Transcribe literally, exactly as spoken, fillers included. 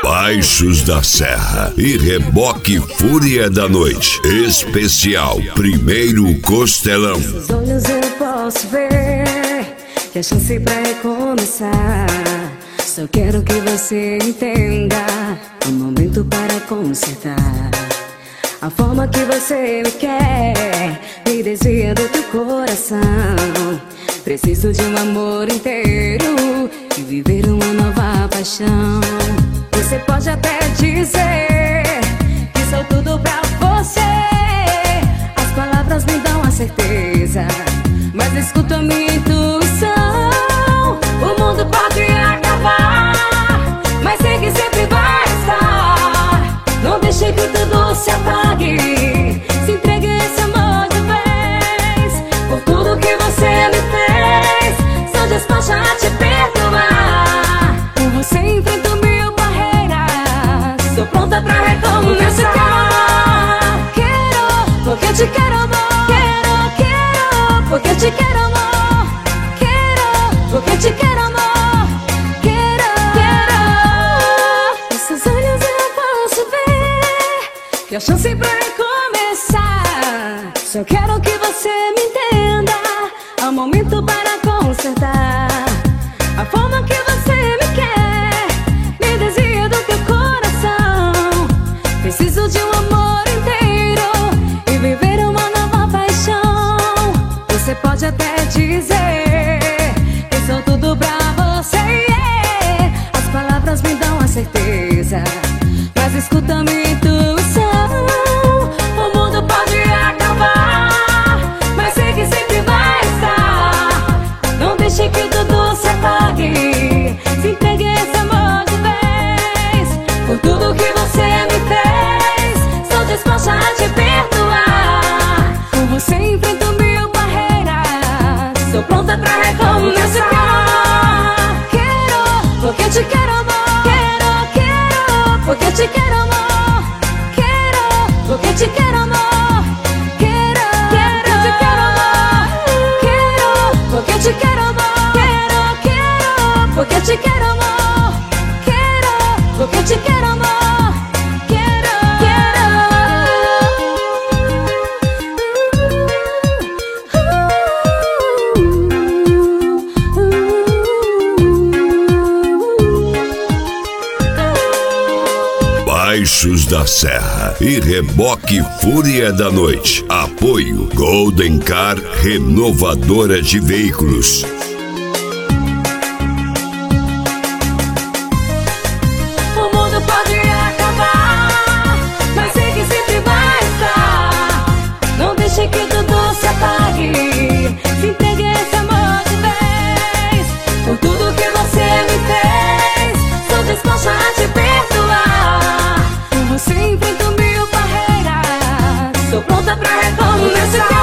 Baixos da Serra e Reboque Fúria da Noite. Especial Primeiro Costelão. Nos olhos eu posso ver que a chance pra recomeçar. Só quero que você entenda o momento para consertar. A forma que você me quer me desvia do teu coração. Preciso de um amor inteiro e viver uma nova paixão. Você pode até dizer que sou tudo pra você. As palavras me dão a certeza, mas escuta a minha intuição. O mundo pode acabar, mas sei que sempre vai estar. Não deixe que tudo se apague. Se entregue esse amor de vez. Por tudo que você me fez, sou disposta a te perdoar. Por você enfrento mil barreiras, sou pronta pra recomeçar. Quero, porque te quero amor. Quero, quero, porque te quero amor. Quero, porque te quero amor. Quero, quero. Nesses olhos eu posso ver que a chance pra recomeçar. Só quero que você me entenda. Há um momento para consertar. A forma que você me quer me desvia do teu coração. Preciso de um amor inteiro e viver uma nova paixão. Você pode até dizer que sou tudo pra você, yeah. As palavras me dão a certeza, mas escuta a minha intuição. O mundo pode acabar, mas sei que sempre vai estar. Não deixe que tudo se apague. Se entregue esse amor de vez. Por tudo que você me fez, sou disposta a te perdoar. Por você enfrento mil barreiras, sou pronta pra recomeçar. Quero, porque te quero amor. Quero, quero, porque te quero amor. Quero, porque te quero amor. Quero, quero, te quero amor. Quero, porque te quero amor. Quero, quero, porque te quero amor. Quero, porque te quero amor. Quero, Baixos da Serra e Reboque Fúria da Noite. Apoio Golden Car Renovadora de Veículos. O mundo pode acabar, mas sei que sempre vai estar. Não deixe que tudo se apague. Se entregue esse amor de vez. Por tudo que você me fez, sou disposta a te perdoar. Por você enfrento mil barreiras, sou pronta pra recomeçar.